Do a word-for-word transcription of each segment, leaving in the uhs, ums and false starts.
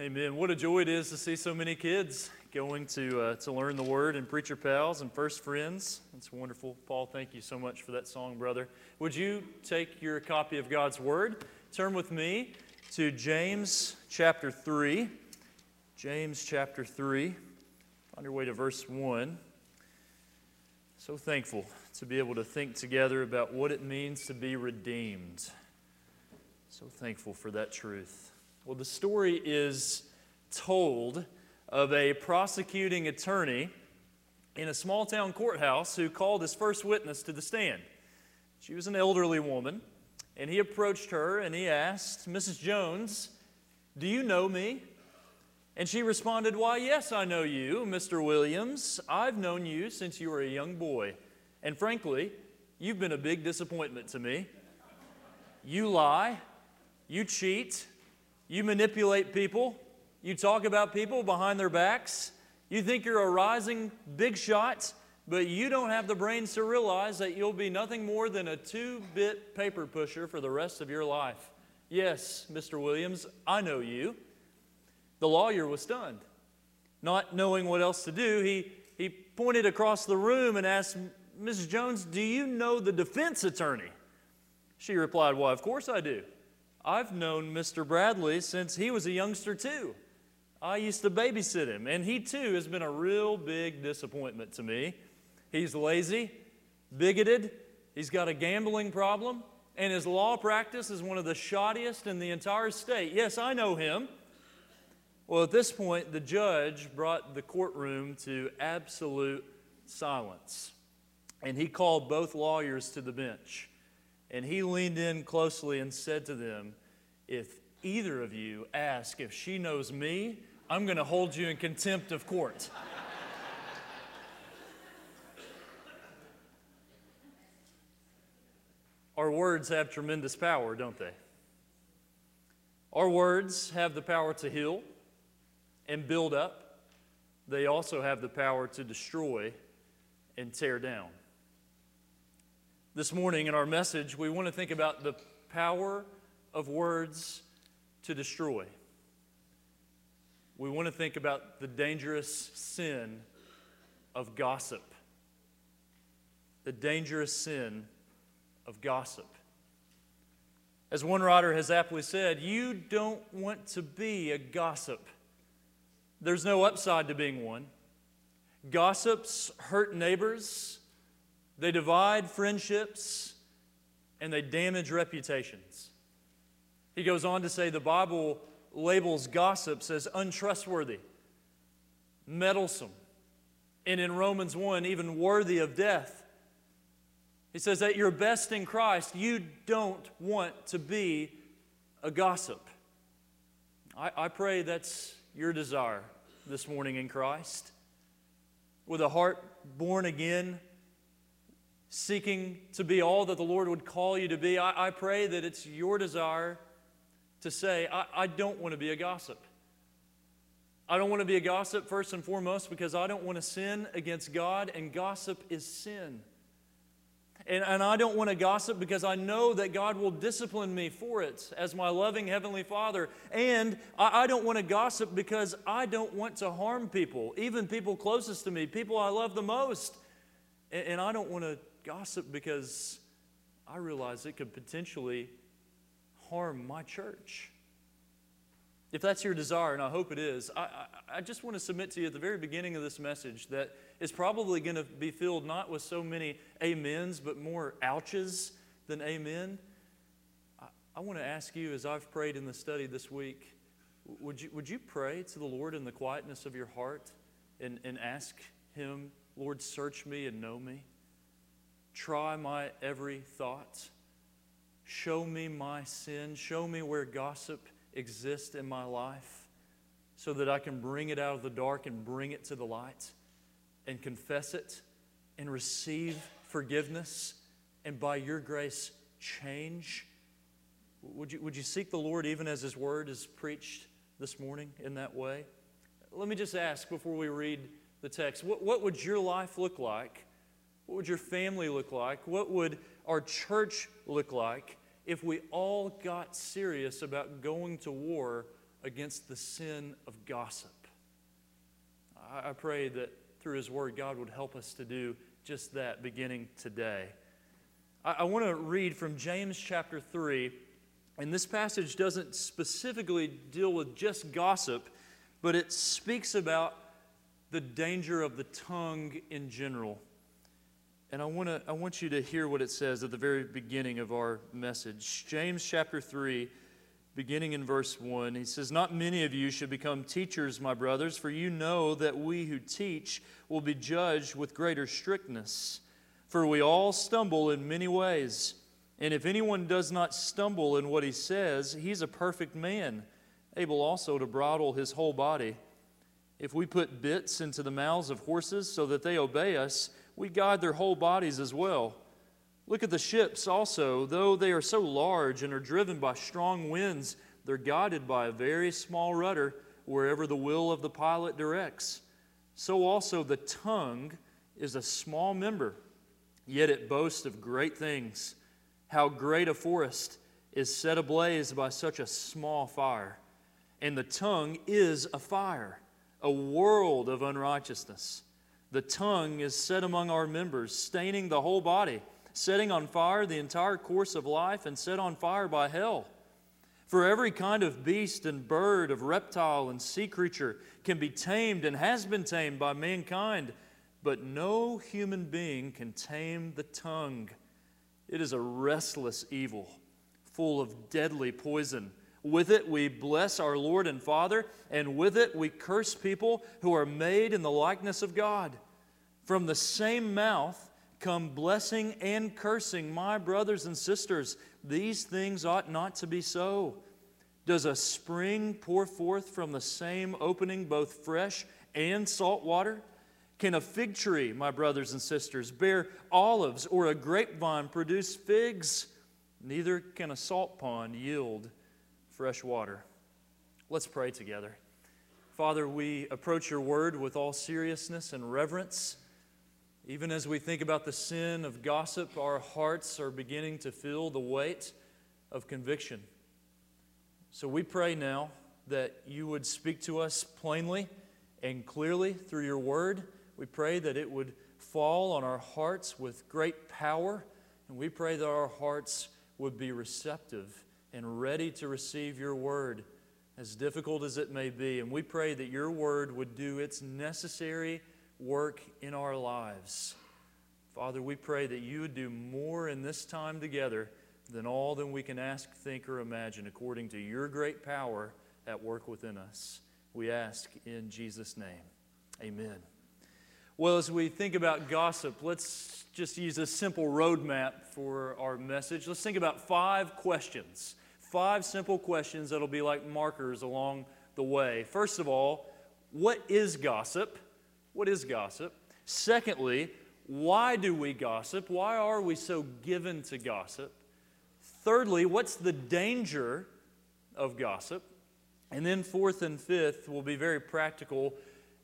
Amen. What a joy it is to see so many kids going to uh, to learn the Word and Preacher Pals and First Friends. It's wonderful. Paul, thank you so much for that song, brother. Would you take your copy of God's Word, turn with me to James chapter three. James chapter three. On your way to verse one. So thankful to be able to think together about what it means to be redeemed. So thankful for that truth. Well, the story is told of a prosecuting attorney in a small town courthouse who called his first witness to the stand. She was an elderly woman, and he approached her and he asked, "Missus Jones, do you know me?" And she responded, "Why, yes, I know you, Mister Williams. I've known you since you were a young boy. And frankly, you've been a big disappointment to me. You lie, you cheat, you manipulate people, you talk about people behind their backs, you think you're a rising big shot, but you don't have the brains to realize that you'll be nothing more than a two-bit paper pusher for the rest of your life. Yes, Mister Williams, I know you." The lawyer was stunned. Not knowing what else to do, he, he pointed across the room and asked, "Missus Jones, do you know the defense attorney?" She replied, "Why, of course I do. I've known Mister Bradley since he was a youngster too. I used to babysit him, and he too has been a real big disappointment to me. He's lazy, bigoted, he's got a gambling problem, and his law practice is one of the shoddiest in the entire state. Yes, I know him." Well, at this point, the judge brought the courtroom to absolute silence, and he called both lawyers to the bench. And he leaned in closely and said to them, "If either of you ask if she knows me, I'm going to hold you in contempt of court." Our words have tremendous power, don't they? Our words have the power to heal and build up. They also have the power to destroy and tear down. This morning in our message, we want to think about the power of words to destroy. We want to think about the dangerous sin of gossip. The dangerous sin of gossip. As one writer has aptly said, you don't want to be a gossip. There's no upside to being one. Gossips hurt neighbors, they divide friendships, and they damage reputations. He goes on to say the Bible labels gossips as untrustworthy, meddlesome, and in Romans one, even worthy of death. He says that you're best in Christ. You don't want to be a gossip. I, I pray that's your desire this morning in Christ. With a heart born again, seeking to be all that the Lord would call you to be, I, I pray that it's your desire to say, I, I don't want to be a gossip. I don't want to be a gossip first and foremost because I don't want to sin against God, and gossip is sin. And, and I don't want to gossip because I know that God will discipline me for it as my loving Heavenly Father. And I, I don't want to gossip because I don't want to harm people, even people closest to me, people I love the most. And, and I don't want to gossip because I realize it could potentially harm my church. If that's your desire, and I hope it is, I, I, I just want to submit to you at the very beginning of this message that it's probably going to be filled not with so many amens, but more ouches than amen. I, I want to ask you, as I've prayed in the study this week, would you, would you pray to the Lord in the quietness of your heart and, and ask Him, "Lord, search me and know me. Try my every thought. Show me my sin. Show me where gossip exist in my life so that I can bring it out of the dark and bring it to the light and confess it and receive forgiveness and by your grace change." Would you, would you seek the Lord even as His Word is preached this morning in that way? Let me just ask before we read the text, what, what would your life look like? What would your family look like? What would our church look like if we all got serious about going to war against the sin of gossip. I, I pray that through His Word, God would help us to do just that beginning today. I, I want to read from James chapter three, and this passage doesn't specifically deal with just gossip, but it speaks about the danger of the tongue in general. And I want to I want you to hear what it says at the very beginning of our message. James chapter three, beginning in verse one, he says, "Not many of you should become teachers, my brothers, for you know that we who teach will be judged with greater strictness. For we all stumble in many ways. And if anyone does not stumble in what he says, he's a perfect man, able also to bridle his whole body. If we put bits into the mouths of horses so that they obey us, we guide their whole bodies as well. Look at the ships also. Though they are so large and are driven by strong winds, they're guided by a very small rudder wherever the will of the pilot directs. So also the tongue is a small member, yet it boasts of great things. How great a forest is set ablaze by such a small fire. And the tongue is a fire, a world of unrighteousness. The tongue is set among our members, staining the whole body, setting on fire the entire course of life, and set on fire by hell. For every kind of beast and bird, of reptile and sea creature can be tamed and has been tamed by mankind, but no human being can tame the tongue. It is a restless evil, full of deadly poison. With it we bless our Lord and Father, and with it we curse people who are made in the likeness of God. From the same mouth come blessing and cursing. My brothers and sisters, these things ought not to be so. Does a spring pour forth from the same opening both fresh and salt water? Can a fig tree, my brothers and sisters, bear olives, or a grapevine produce figs? Neither can a salt pond yield fresh water." Let's pray together. Father, we approach your word with all seriousness and reverence. Even as we think about the sin of gossip, our hearts are beginning to feel the weight of conviction. So we pray now that you would speak to us plainly and clearly through your word. We pray that it would fall on our hearts with great power, and we pray that our hearts would be receptive and ready to receive your word, as difficult as it may be. And we pray that your word would do its necessary work in our lives. Father, we pray that you would do more in this time together than all that we can ask, think, or imagine, according to your great power at work within us. We ask in Jesus' name. Amen. Well, as we think about gossip, let's just use a simple roadmap for our message. Let's think about five questions. Five simple questions that'll be like markers along the way. First of all, what is gossip? What is gossip? Secondly, why do we gossip? Why are we so given to gossip? Thirdly, what's the danger of gossip? And then fourth and fifth will be very practical.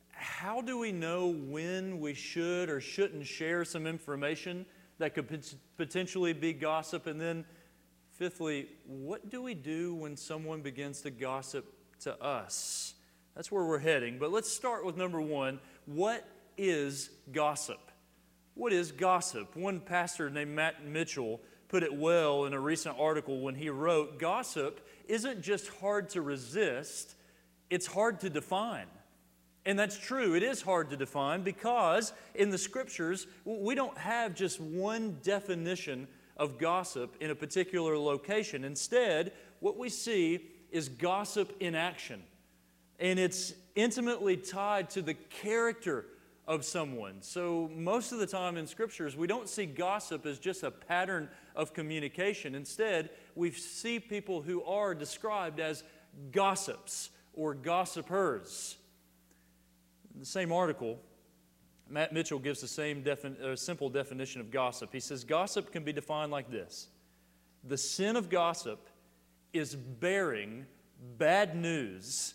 How do we know when we should or shouldn't share some information that could potentially be gossip? And then fifthly, what do we do when someone begins to gossip to us? That's where we're heading. But let's start with number one. What is gossip? What is gossip? One pastor named Matt Mitchell put it well in a recent article when he wrote, "Gossip isn't just hard to resist, it's hard to define." And that's true. It is hard to define because in the Scriptures, we don't have just one definition of gossip in a particular location. Instead, what we see is gossip in action. And it's intimately tied to the character of someone. So most of the time in Scriptures, we don't see gossip as just a pattern of communication. Instead, we see people who are described as gossips or gossipers. In the same article, Matt Mitchell gives the same defin- uh, simple definition of gossip. He says, gossip can be defined like this. The sin of gossip is bearing bad news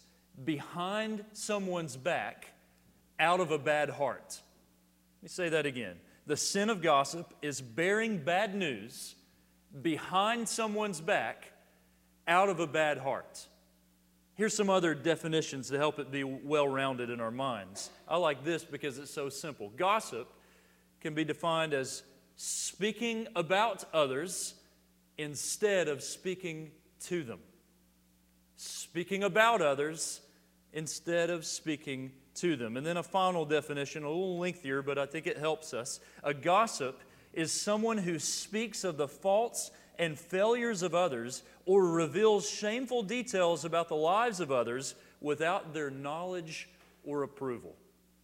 behind someone's back out of a bad heart. Let me say that again. The sin of gossip is bearing bad news behind someone's back out of a bad heart. Here's some other definitions to help it be well-rounded in our minds. I like this because it's so simple. Gossip can be defined as speaking about others instead of speaking to them. Speaking about others instead of speaking to them. And then a final definition, a little lengthier, but I think it helps us. A gossip is someone who speaks of the faults and failures of others or reveals shameful details about the lives of others without their knowledge or approval.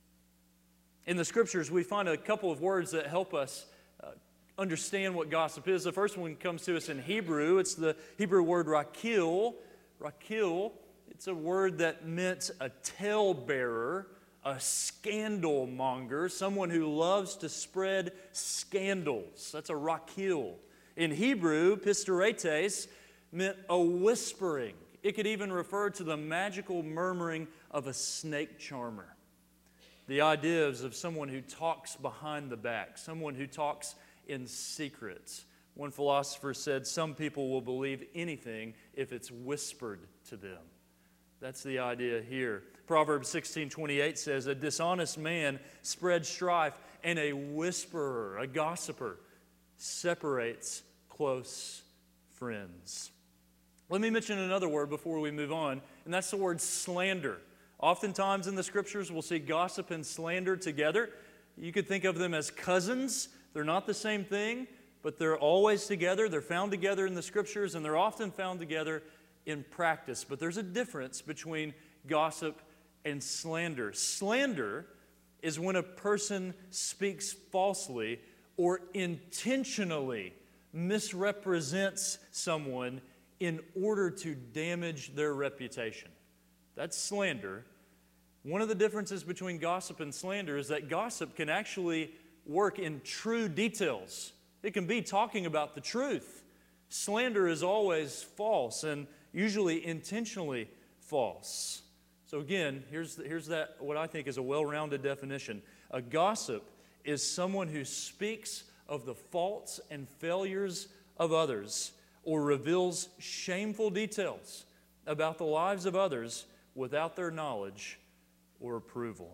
In the Scriptures, we find a couple of words that help us uh, understand what gossip is. The first one comes to us in Hebrew. It's the Hebrew word rakil. Rakil, it's a word that meant a talebearer, a scandal monger, someone who loves to spread scandals. That's a rakil. In Hebrew, pistoretes meant a whispering. It could even refer to the magical murmuring of a snake charmer. The idea is of someone who talks behind the back, someone who talks in secret. One philosopher said, some people will believe anything if it's whispered to them. That's the idea here. Proverbs sixteen twenty-eight says, a dishonest man spreads strife, and a whisperer, a gossiper, separates close friends. Let me mention another word before we move on, and that's the word slander. Oftentimes in the Scriptures, we'll see gossip and slander together. You could think of them as cousins. They're not the same thing, but they're always together. They're found together in the Scriptures, and they're often found together in practice. But there's a difference between gossip and slander. Slander is when a person speaks falsely or intentionally misrepresents someone in order to damage their reputation. That's slander. One of the differences between gossip and slander is that gossip can actually work in true details. It can be talking about the truth. Slander is always false and usually intentionally false. So again, here's, here's that what I think is a well-rounded definition. A gossip is someone who speaks of the faults and failures of others or reveals shameful details about the lives of others without their knowledge or approval.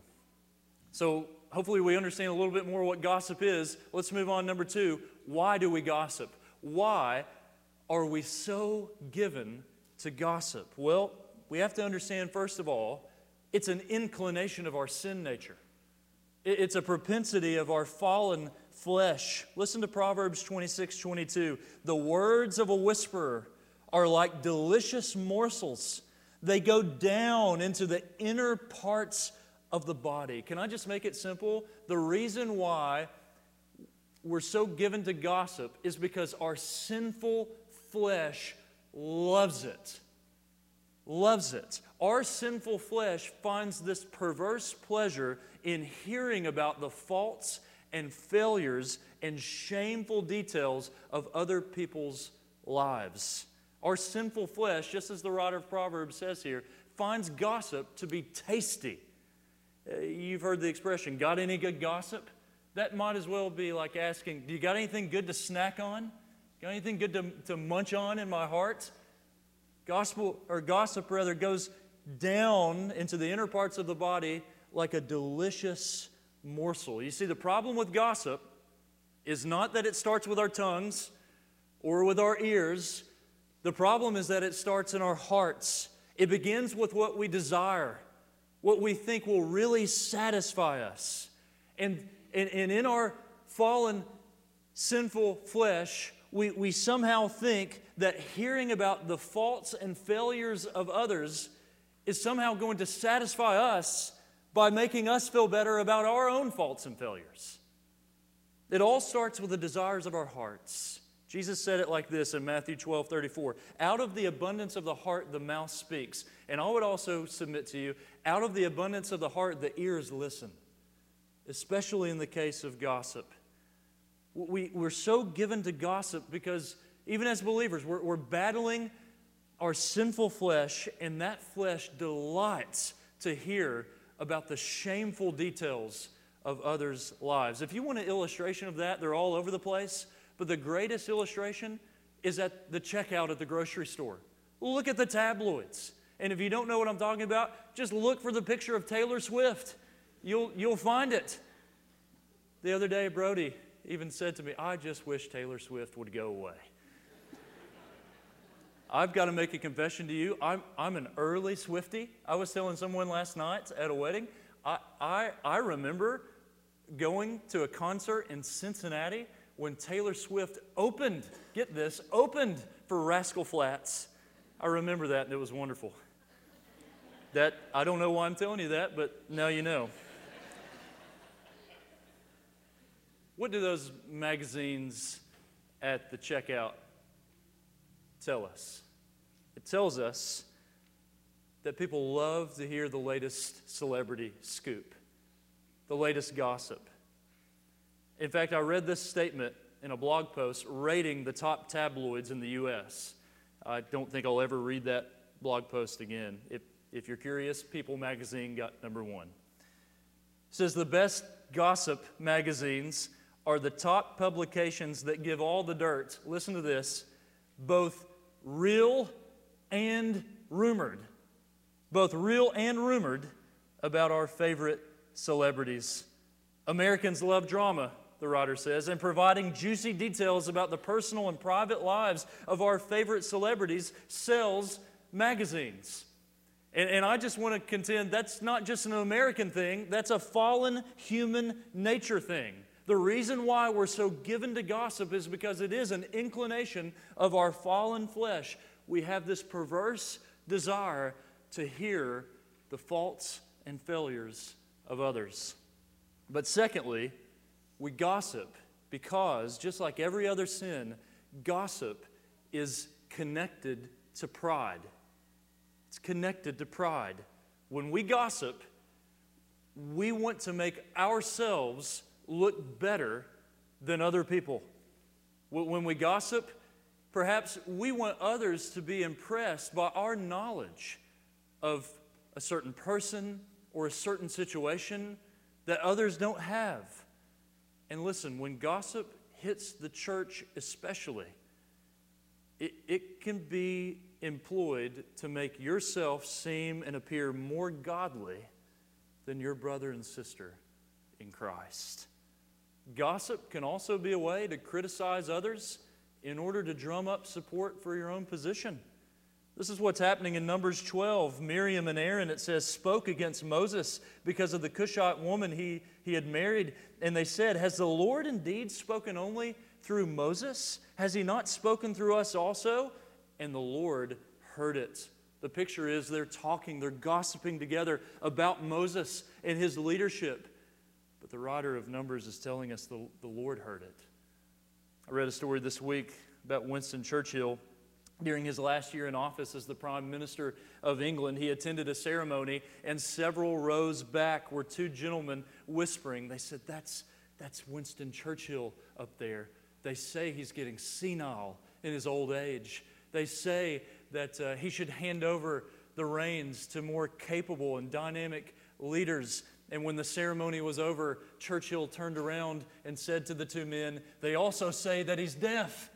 So hopefully we understand a little bit more what gossip is. Let's move on. Number two, why do we gossip? Why are we so given to gossip? Well, we have to understand, first of all, it's an inclination of our sin nature. It's a propensity of our fallen flesh. Listen to Proverbs twenty-six twenty-two. The words of a whisperer are like delicious morsels. They go down into the inner parts of the body. Can I just make it simple? The reason why we're so given to gossip is because our sinful flesh loves it. Loves it. Our sinful flesh finds this perverse pleasure in hearing about the faults and failures and shameful details of other people's lives. Our sinful flesh, just as the writer of Proverbs says here, finds gossip to be tasty. Uh, you've heard the expression, got any good gossip? That might as well be like asking, do you got anything good to snack on? Got anything good to, to munch on in my heart? Gospel, or gossip rather, goes down into the inner parts of the body like a delicious morsel. You see, the problem with gossip is not that it starts with our tongues or with our ears. The problem is that it starts in our hearts. It begins with what we desire, what we think will really satisfy us. And, and, and in our fallen, sinful flesh, we, we somehow think that hearing about the faults and failures of others is somehow going to satisfy us by making us feel better about our own faults and failures. It all starts with the desires of our hearts. Jesus said it like this in Matthew twelve thirty-four. Out of the abundance of the heart, the mouth speaks. And I would also submit to you, out of the abundance of the heart, the ears listen, especially in the case of gossip. We, we're so given to gossip because even as believers, we're, we're battling our sinful flesh, and that flesh delights to hear about the shameful details of others' lives. If you want an illustration of that, they're all over the place. But the greatest illustration is at the checkout at the grocery store. Look at the tabloids. And if you don't know what I'm talking about, just look for the picture of Taylor Swift. You'll, you'll find it. The other day, Brody even said to me, I just wish Taylor Swift would go away. I've got to make a confession to you. I'm, I'm an early Swiftie. I was telling someone last night at a wedding, I, I, I remember going to a concert in Cincinnati when Taylor Swift opened, get this, opened for Rascal Flatts. I remember that, and it was wonderful. That, I don't know why I'm telling you that, but now you know. What do those magazines at the checkout tell us? It tells us that people love to hear the latest celebrity scoop, the latest gossip. In fact, I read this statement in a blog post rating the top tabloids in the U S I don't think I'll ever read that blog post again. If, if you're curious, People magazine got number one. It says the best gossip magazines are the top publications that give all the dirt, listen to this, both real and rumored, both real and rumored about our favorite celebrities. Americans love drama, the writer says, and providing juicy details about the personal and private lives of our favorite celebrities sells magazines. And, and I just want to contend that's not just an American thing, that's a fallen human nature thing. The reason why we're so given to gossip is because it is an inclination of our fallen flesh. We have this perverse desire to hear the faults and failures of others. But secondly, we gossip because, just like every other sin, gossip is connected to pride. It's connected to pride. When we gossip, we want to make ourselves look better than other people. When we gossip, perhaps we want others to be impressed by our knowledge of a certain person or a certain situation that others don't have. And listen, when gossip hits the church especially, it, it can be employed to make yourself seem and appear more godly than your brother and sister in Christ. Gossip can also be a way to criticize others in order to drum up support for your own position. This is what's happening in Numbers twelve. Miriam and Aaron, it says, spoke against Moses because of the Cushite woman he, he had married. And they said, has the Lord indeed spoken only through Moses? Has he not spoken through us also? And the Lord heard it. The picture is they're talking, they're gossiping together about Moses and his leadership. But the writer of Numbers is telling us the, the Lord heard it. I read a story this week about Winston Churchill. During his last year in office as the Prime Minister of England, he attended a ceremony, and several rows back were two gentlemen whispering. They said, that's, that's Winston Churchill up there. They say he's getting senile in his old age. They say that uh, he should hand over the reins to more capable and dynamic leaders. And when the ceremony was over, Churchill turned around and said to the two men, they also say that he's deaf.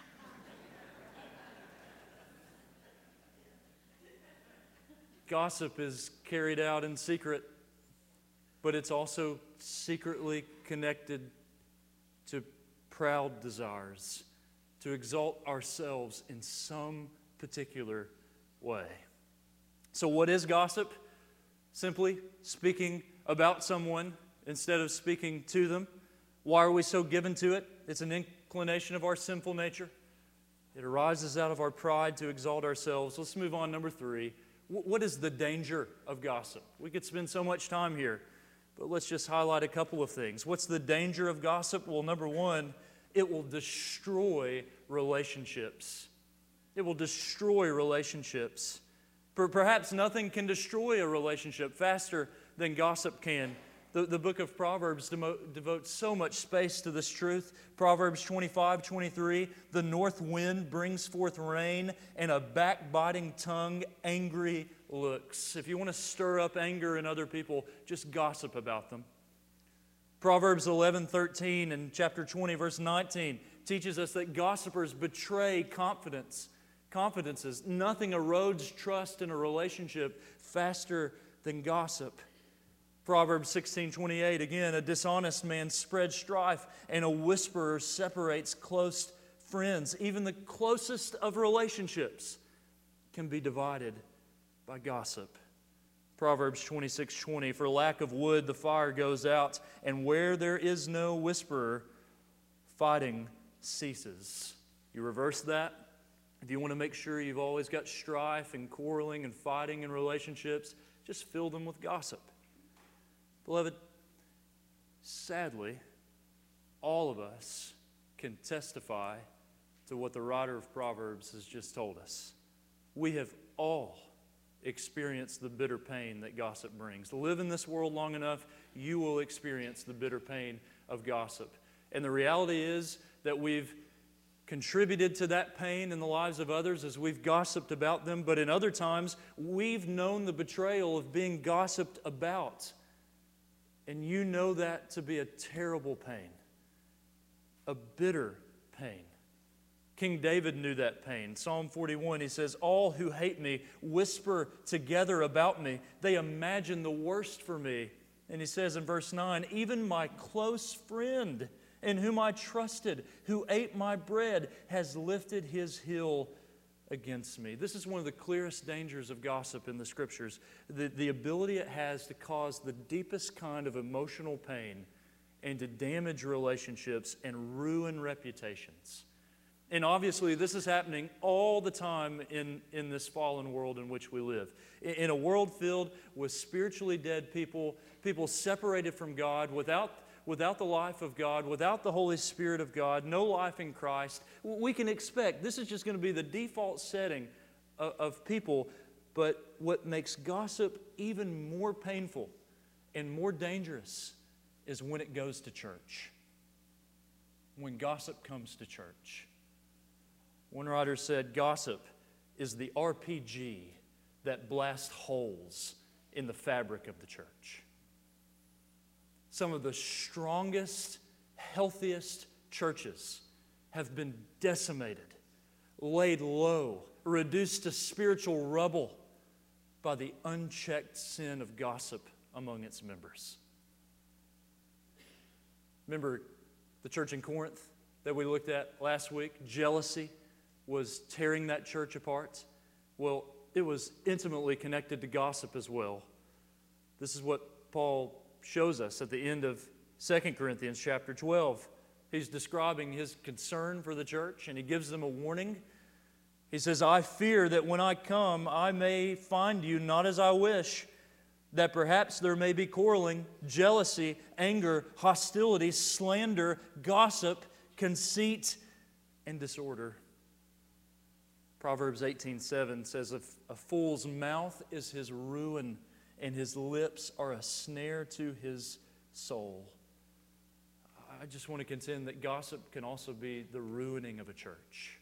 Gossip is carried out in secret, but it's also secretly connected to proud desires, to exalt ourselves in some particular way. So what is gossip? Simply speaking about someone instead of speaking to them. Why are we so given to it? It's an inclination of our sinful nature. It arises out of our pride to exalt ourselves. Let's move on, number three. What is the danger of gossip? We could spend so much time here, but let's just highlight a couple of things. What's the danger of gossip? Well, number one, it will destroy relationships. It will destroy relationships. Perhaps nothing can destroy a relationship faster than gossip can. The, the book of Proverbs demo, devotes so much space to this truth. Proverbs twenty-five, twenty-three, the north wind brings forth rain, and a backbiting tongue angry looks. If you want to stir up anger in other people, just gossip about them. Proverbs eleven, thirteen and chapter twenty, verse nineteen teaches us that gossipers betray confidence. confidences. Nothing erodes trust in a relationship faster than gossip. Proverbs sixteen twenty-eight, again, a dishonest man spreads strife, and a whisperer separates close friends. Even the closest of relationships can be divided by gossip. Proverbs twenty-six twenty, for lack of wood the fire goes out, and where there is no whisperer, fighting ceases. You reverse that. If you want to make sure you've always got strife and quarreling and fighting in relationships, just fill them with gossip. Beloved, sadly, all of us can testify to what the writer of Proverbs has just told us. We have all experienced the bitter pain that gossip brings. Live in this world long enough, you will experience the bitter pain of gossip. And the reality is that we've contributed to that pain in the lives of others as we've gossiped about them, but in other times, we've known the betrayal of being gossiped about. And you know that to be a terrible pain, a bitter pain. King David knew that pain. Psalm forty-one, he says, all who hate me whisper together about me. They imagine the worst for me. And he says in verse nine, even my close friend in whom I trusted, who ate my bread, has lifted his heel against me. This is one of the clearest dangers of gossip in the Scriptures. The, the ability it has to cause the deepest kind of emotional pain and to damage relationships and ruin reputations. And obviously, this is happening all the time in, in this fallen world in which we live. In, in a world filled with spiritually dead people, people separated from God, without, without the life of God, without the Holy Spirit of God, no life in Christ, we can expect this is just going to be the default setting of, of people. But what makes gossip even more painful and more dangerous is when it goes to church. When gossip comes to church. One writer said, gossip is the R P G that blasts holes in the fabric of the church. Some of the strongest, healthiest churches have been decimated, laid low, reduced to spiritual rubble by the unchecked sin of gossip among its members. Remember the church in Corinth that we looked at last week? Jealousy was tearing that church apart. Well, it was intimately connected to gossip as well. This is what Paul shows us at the end of Second Corinthians chapter twelve. He's describing his concern for the church, and he gives them a warning. He says, I fear that when I come, I may find you not as I wish, that perhaps there may be quarreling, jealousy, anger, hostility, slander, gossip, conceit, and disorder. Proverbs eighteen seven says, a fool's mouth is his ruin, and his lips are a snare to his soul. I just want to contend that gossip can also be the ruining of a church.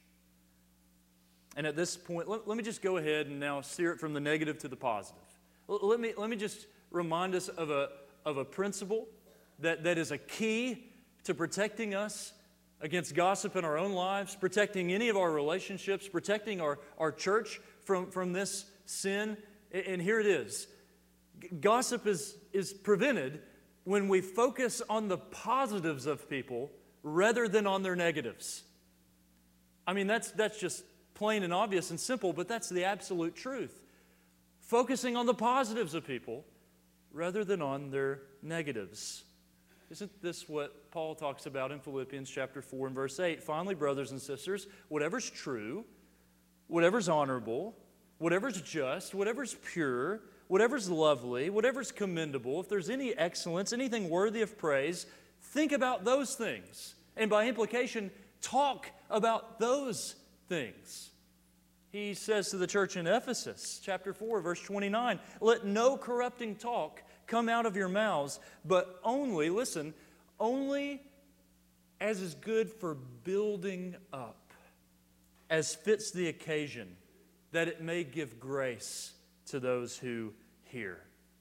And at this point, let, let me just go ahead and now steer it from the negative to the positive. Let me, let me just remind us of a, of a principle that, that is a key to protecting us against gossip in our own lives, protecting any of our relationships, protecting our, our church from, from this sin. And here it is. Gossip is, is prevented when we focus on the positives of people rather than on their negatives. I mean, that's, that's just plain and obvious and simple, but that's the absolute truth. Focusing on the positives of people rather than on their negatives. Isn't this what Paul talks about in Philippians chapter four and verse eight? Finally, brothers and sisters, whatever's true, whatever's honorable, whatever's just, whatever's pure, whatever's lovely, whatever's commendable, if there's any excellence, anything worthy of praise, think about those things. And by implication, talk about those things. He says to the church in Ephesus, chapter four, verse twenty-nine, let no corrupting talk come out of your mouths, but only, listen, only as is good for building up, as fits the occasion, that it may give grace to those who hear.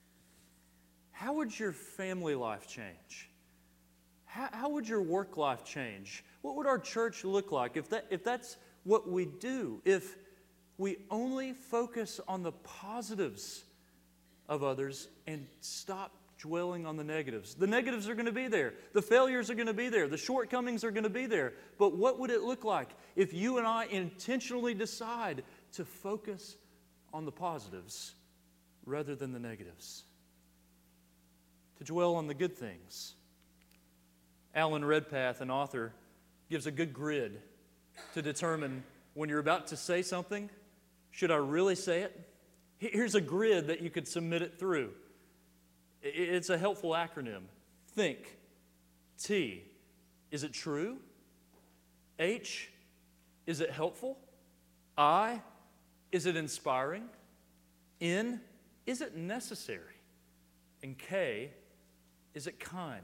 How would your family life change? How, how would your work life change? What would our church look like if that if that's what we do? If we only focus on the positives of others and stop dwelling on the negatives. The negatives are going to be there. The failures are going to be there. The shortcomings are going to be there. But what would it look like if you and I intentionally decide to focus on the positives rather than the negatives? To dwell on the good things. Alan Redpath, an author, gives a good grid to determine when you're about to say something, should I really say it? Here's a grid that you could submit it through. It's a helpful acronym. Think. T, is it true? H, is it helpful? I, is it inspiring? N, is it necessary? And K, is it kind?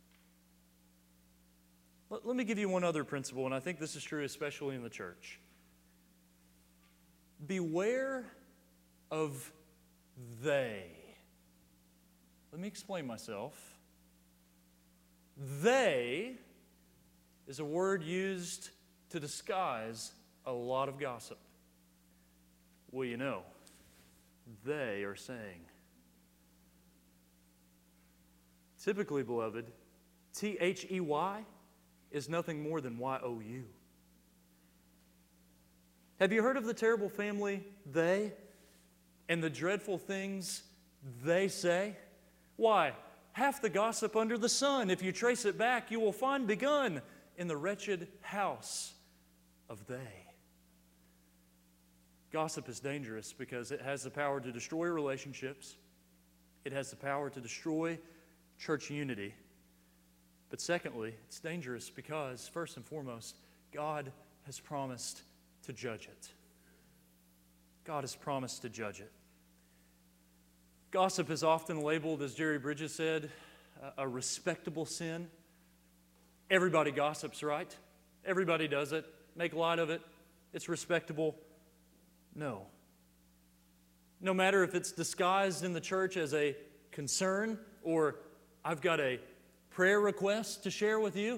Let, let me give you one other principle, and I think this is true especially in the church. Beware of they. Let me explain myself. They is a word used to disguise a lot of gossip. Well, you know, they are saying. Typically, beloved, T H E Y is nothing more than Y O U. Have you heard of the terrible family, they, and the dreadful things they say? Why? Half the gossip under the sun, if you trace it back, you will find begun in the wretched house of they. Gossip is dangerous because it has the power to destroy relationships. It has the power to destroy church unity. But secondly, it's dangerous because, first and foremost, God has promised to judge it. God has promised to judge it. Gossip is often labeled, as Jerry Bridges said, a respectable sin. Everybody gossips, right? Everybody does it. Make light of it. It's respectable. No. No matter if it's disguised in the church as a concern or I've got a prayer request to share with you,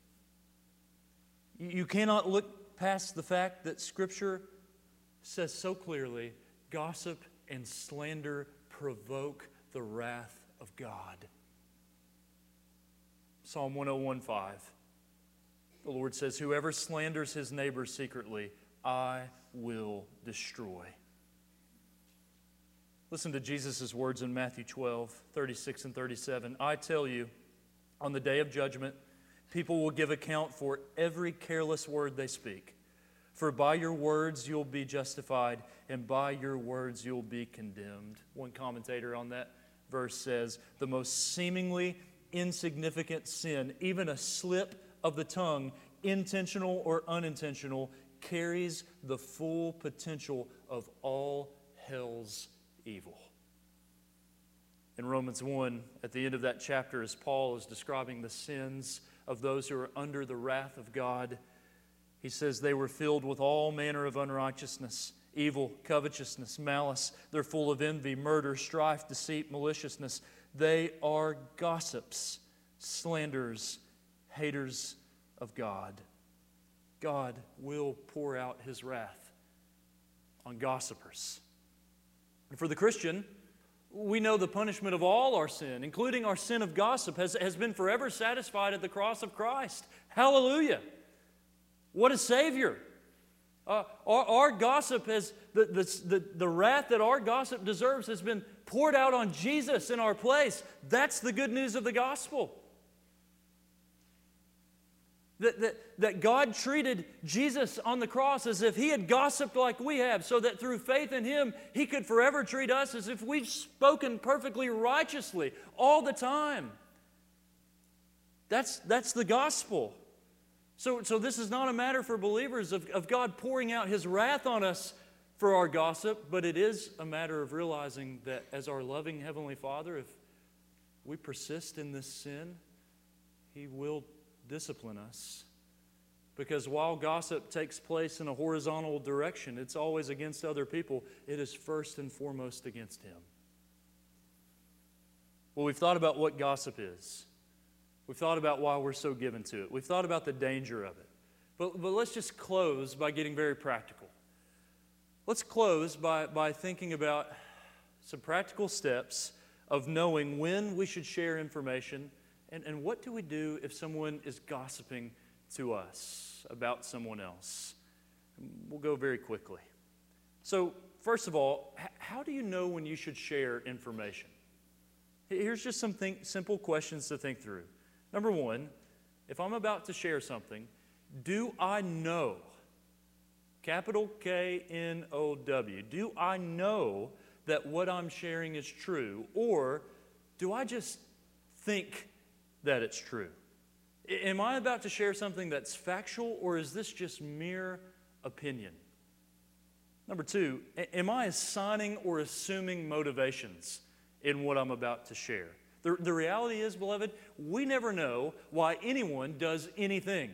you cannot look past the fact that Scripture says so clearly, gossip and slander provoke the wrath of God. Psalm one oh one five. The Lord says, whoever slanders his neighbor secretly, I will destroy. Listen to Jesus' words in Matthew twelve, thirty-six and thirty-seven. I tell you, on the day of judgment, people will give account for every careless word they speak. For by your words you'll be justified, and by your words you'll be condemned. One commentator on that verse says, the most seemingly insignificant sin, even a slip of the tongue, intentional or unintentional, carries the full potential of all hell's evil. In Romans one, at the end of that chapter, as Paul is describing the sins of those who are under the wrath of God, he says they were filled with all manner of unrighteousness, evil, covetousness, malice. They're full of envy, murder, strife, deceit, maliciousness. They are gossips, slanderers, haters of God. God will pour out His wrath on gossipers. And for the Christian, we know the punishment of all our sin, including our sin of gossip, has, has been forever satisfied at the cross of Christ. Hallelujah! What a Savior! Uh, our, our gossip has, the, the, the, the wrath that our gossip deserves has been poured out on Jesus in our place. That's the good news of the gospel. That, that, that God treated Jesus on the cross as if He had gossiped like we have, so that through faith in Him, He could forever treat us as if we've spoken perfectly righteously all the time. That's, that's the gospel. So, so this is not a matter for believers of, of God pouring out His wrath on us for our gossip, but it is a matter of realizing that as our loving Heavenly Father, if we persist in this sin, He will discipline us. Because while gossip takes place in a horizontal direction, it's always against other people. It is first and foremost against Him. Well, we've thought about what gossip is. We've thought about why we're so given to it. We've thought about the danger of it. But, but let's just close by getting very practical. Let's close by, by thinking about some practical steps of knowing when we should share information and, and what do we do if someone is gossiping to us about someone else. We'll go very quickly. So, first of all, h- how do you know when you should share information? Here's just some think, simple questions to think through. Number one, if I'm about to share something, do I know, capital K N O W, do I know that what I'm sharing is true, or do I just think that it's true? Am I about to share something that's factual, or is this just mere opinion? Number two, am I assigning or assuming motivations in what I'm about to share? The, the reality is, beloved, we never know why anyone does anything.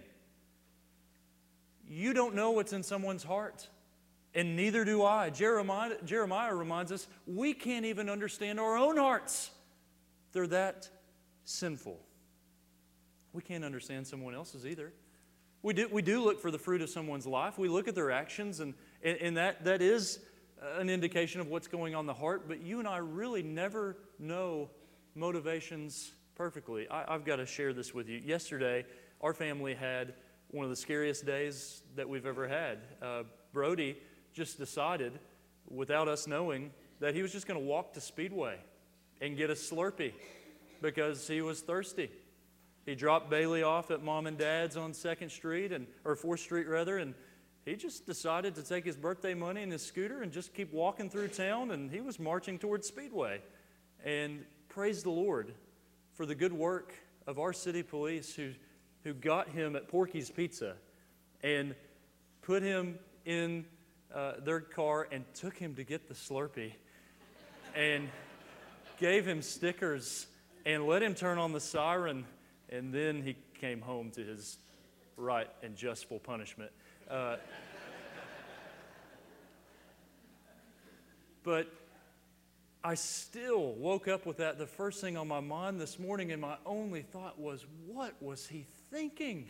You don't know what's in someone's heart, and neither do I. Jeremiah, Jeremiah reminds us we can't even understand our own hearts. They're that sinful. We can't understand someone else's either. We do, we do look for the fruit of someone's life. We look at their actions, and, and, and that, that is an indication of what's going on in the heart, but you and I really never know motivations perfectly. I, I've got to share this with you. Yesterday, our family had one of the scariest days that we've ever had. Uh, Brody just decided, without us knowing, that he was just going to walk to Speedway and get a Slurpee because he was thirsty. He dropped Bailey off at Mom and Dad's on second Street, and or fourth Street rather, and he just decided to take his birthday money in his scooter and just keep walking through town, and he was marching towards Speedway. And praise the Lord for the good work of our city police who, who got him at Porky's Pizza and put him in uh, their car and took him to get the Slurpee and gave him stickers and let him turn on the siren, and then he came home to his right and just full punishment. Uh, but I still woke up with that the first thing on my mind this morning, and my only thought was, what was he thinking?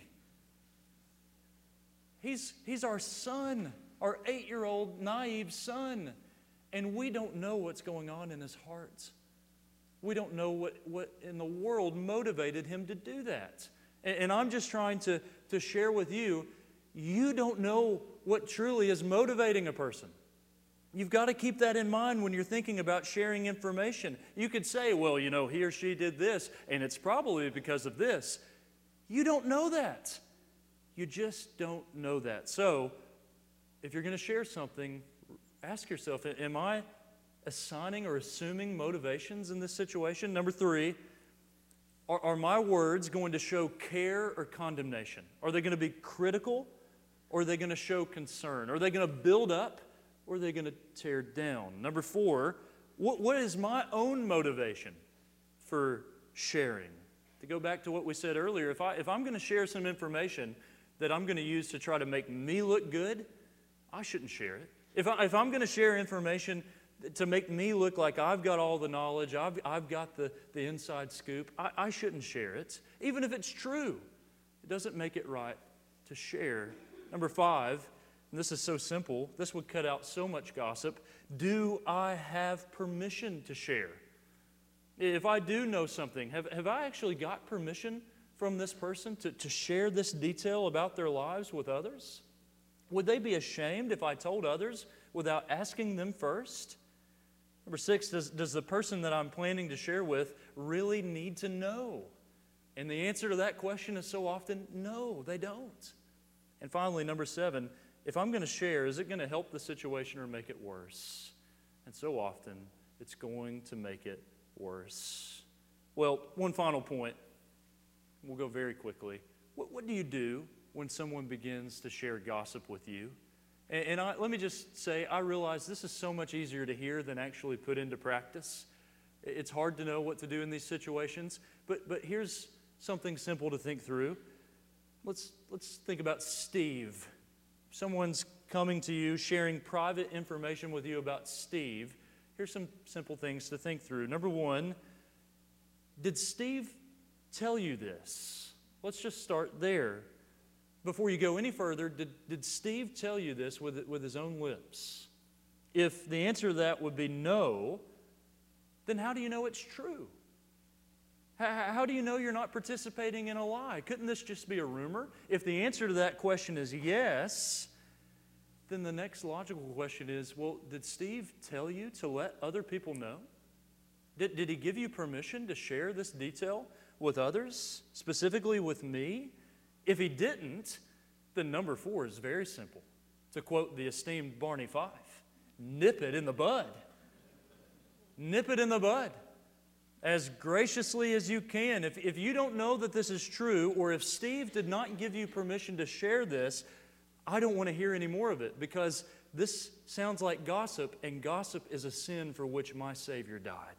He's, he's our son, our eight-year-old naive son, and we don't know what's going on in his heart. We don't know what, what in the world motivated him to do that. And, and I'm just trying to, to share with you, you don't know what truly is motivating a person. You've got to keep that in mind when you're thinking about sharing information. You could say, well, you know, he or she did this, and it's probably because of this. You don't know that. You just don't know that. So, if you're going to share something, ask yourself, am I assigning or assuming motivations in this situation? Number three, are, are my words going to show care or condemnation? Are they going to be critical, or are they going to show concern? Are they going to build up, or are they going to tear down? Number four, what, what is my own motivation for sharing? To go back to what we said earlier, if, I, if I'm going to share some information that I'm going to use to try to make me look good, I shouldn't share it. If, I, if I'm going to share information to make me look like I've got all the knowledge, I've, I've got the, the inside scoop, I, I shouldn't share it. Even if it's true, it doesn't make it right to share. Number five, and this is so simple, this would cut out so much gossip. Do I have permission to share? If I do know something, have, have I actually got permission from this person to, to share this detail about their lives with others? Would they be ashamed if I told others without asking them first? Number six, does, does the person that I'm planning to share with really need to know? And the answer to that question is so often, no, they don't. And finally, number seven, if I'm going to share, is it going to help the situation or make it worse? And so often, it's going to make it worse. Well, one final point. We'll go very quickly. What, what do you do when someone begins to share gossip with you? And, and I, let me just say, I realize this is so much easier to hear than actually put into practice. It's hard to know what to do in these situations, but, but here's something simple to think through. Let's, let's think about Steve. Someone's coming to you, sharing private information with you about Steve. Here's some simple things to think through. Number one, did Steve tell you this? Let's just start there. Before you go any further, did, did Steve tell you this with, with his own lips? If the answer to that would be no, then how do you know it's true? How, how do you know you're not participating in a lie? Couldn't this just be a rumor? If the answer to that question is yes, then the next logical question is, well, did Steve tell you to let other people know? Did, did he give you permission to share this detail with others, specifically with me? If he didn't, then number four is very simple. To quote the esteemed Barney Fife, nip it in the bud. Nip it in the bud as graciously as you can. If, if you don't know that this is true, or if Steve did not give you permission to share this, I don't want to hear any more of it, because this sounds like gossip, and gossip is a sin for which my Savior died.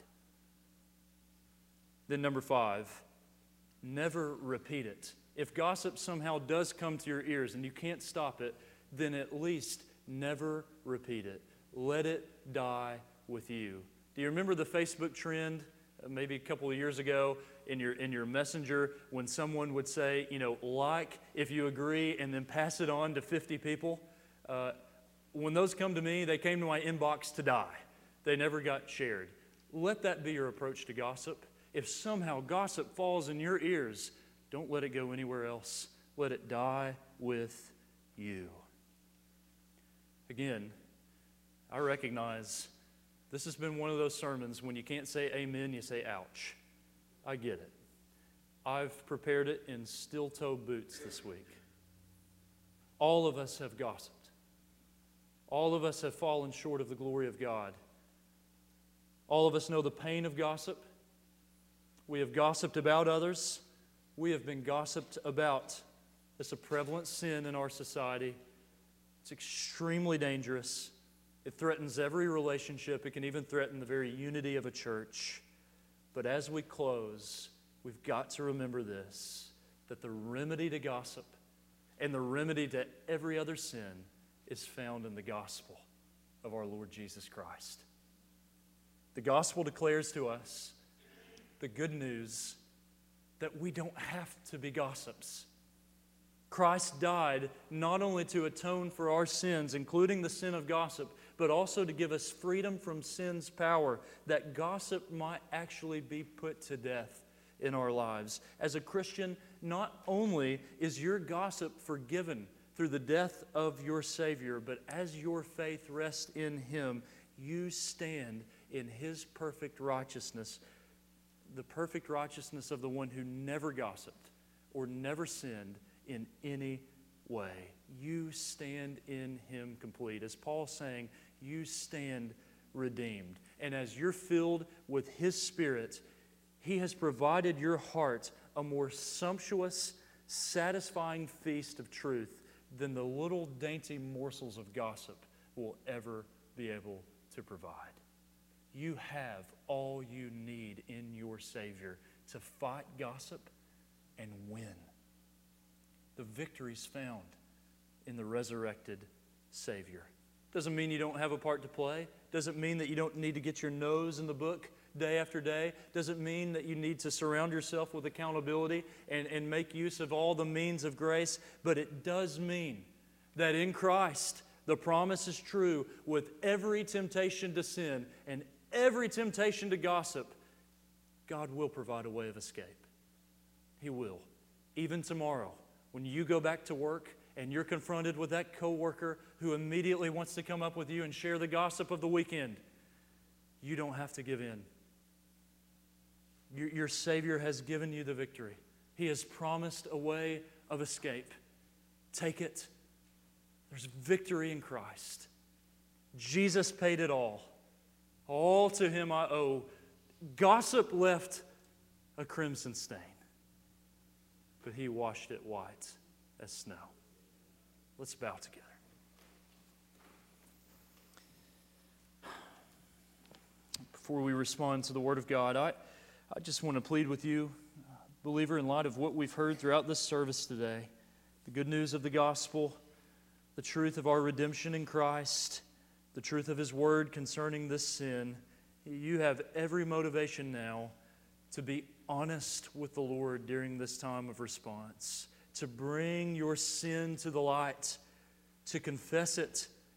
Then number five, never repeat it. If gossip somehow does come to your ears and you can't stop it, then at least never repeat it. Let it die with you. Do you remember the Facebook trend uh, maybe a couple of years ago in your, in your messenger when someone would say, you know, like if you agree, and then pass it on to fifty people? Uh, when those come to me, they came to my inbox to die. They never got shared. Let that be your approach to gossip. If somehow gossip falls in your ears, don't let it go anywhere else. Let it die with you. Again, I recognize this has been one of those sermons when you can't say amen, you say ouch. I get it. I've prepared it in steel-toe boots this week. All of us have gossiped. All of us have fallen short of the glory of God. All of us know the pain of gossip. We have gossiped about others. We have been gossiped about. It's a prevalent sin in our society. It's extremely dangerous. It threatens every relationship. It can even threaten the very unity of a church. But as we close, we've got to remember this, that the remedy to gossip and the remedy to every other sin is found in the gospel of our Lord Jesus Christ. The gospel declares to us the good news that we don't have to be gossips. Christ died not only to atone for our sins, including the sin of gossip, but also to give us freedom from sin's power, that gossip might actually be put to death in our lives. As a Christian, not only is your gossip forgiven through the death of your Savior, but as your faith rests in Him, you stand in His perfect righteousness, the perfect righteousness of the one who never gossiped or never sinned in any way. You stand in Him complete. As Paul's saying, you stand redeemed. And as you're filled with His Spirit, He has provided your heart a more sumptuous, satisfying feast of truth than the little dainty morsels of gossip will ever be able to provide. You have all you need in your Savior to fight gossip and win. The victory's found in the resurrected Savior. Doesn't mean you don't have a part to play. Doesn't mean that you don't need to get your nose in the book day after day. Doesn't mean that you need to surround yourself with accountability and, and make use of all the means of grace. But it does mean that in Christ, the promise is true with every temptation to sin and every temptation to gossip. God will provide a way of escape. He will. Even tomorrow, when you go back to work and you're confronted with that coworker who immediately wants to come up with you and share the gossip of the weekend, you don't have to give in. Your, your Savior has given you the victory. He has promised a way of escape. Take it. There's victory in Christ. Jesus paid it all. All to Him I owe. Gossip left a crimson stain, but He washed it white as snow. Let's bow together. Before we respond to the Word of God, I, I just want to plead with you, believer, in light of what we've heard throughout this service today, the good news of the gospel, the truth of our redemption in Christ, the truth of His Word concerning this sin, you have every motivation now to be honest with the Lord during this time of response, to bring your sin to the light, to confess it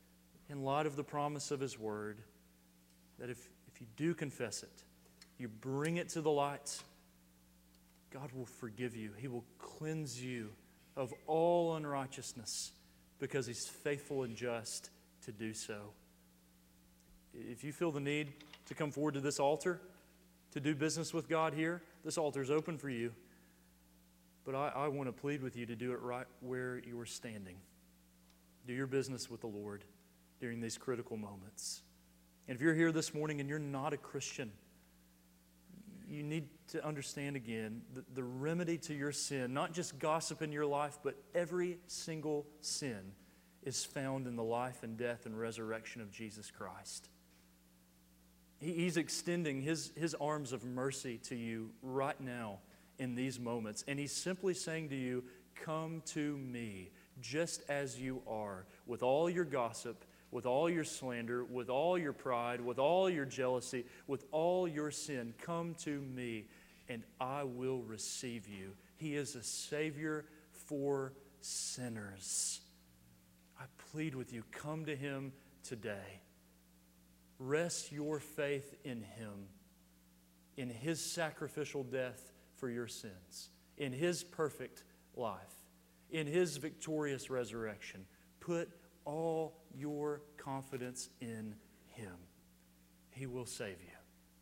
in light of the promise of His Word, that if, if you do confess it, you bring it to the light, God will forgive you. He will cleanse you of all unrighteousness because He's faithful and just to do so. If you feel the need to come forward to this altar to do business with God here, this altar is open for you. But I, I want to plead with you to do it right where you are standing. Do your business with the Lord during these critical moments. And if you're here this morning and you're not a Christian, you need to understand again the, the remedy to your sin, not just gossip in your life, but every single sin is found in the life and death and resurrection of Jesus Christ. He, he's extending his, his arms of mercy to you right now in these moments. And He's simply saying to you, come to me just as you are, with all your gossip, with all your slander, with all your pride, with all your jealousy, with all your sin. Come to me and I will receive you. He is a Savior for sinners. I plead with you, come to Him today. Rest your faith in Him, in His sacrificial death for your sins, in His perfect life, in His victorious resurrection. Put all your confidence in Him. He will save you.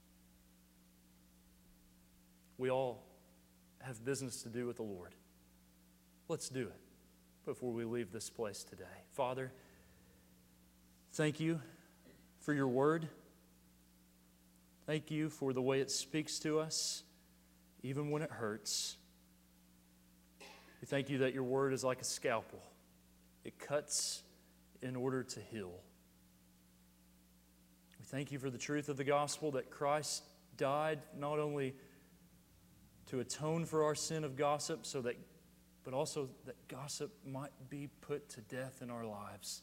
We all have business to do with the Lord. Let's do it before we leave this place today. Father, thank You for Your Word. Thank You for the way it speaks to us, even when it hurts. We thank You that Your Word is like a scalpel. It cuts in order to heal. We thank You for the truth of the gospel that Christ died not only to atone for our sin of gossip, so that, but also that gossip might be put to death in our lives.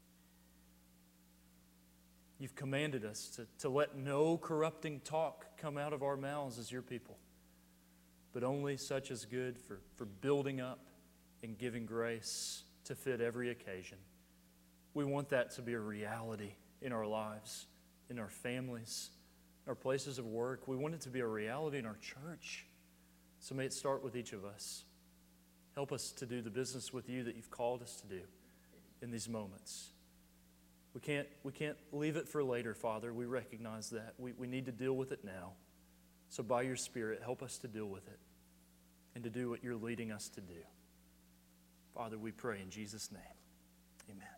You've commanded us to, to let no corrupting talk come out of our mouths as Your people, but only such as good for, for building up and giving grace to fit every occasion. We want that to be a reality in our lives, in our families, our places of work. We want it to be a reality in our church. So may it start with each of us. Help us to do the business with You that You've called us to do in these moments. We can't, we can't leave it for later, Father. We recognize that. We, we need to deal with it now. So by Your Spirit, help us to deal with it and to do what You're leading us to do. Father, we pray in Jesus' name. Amen.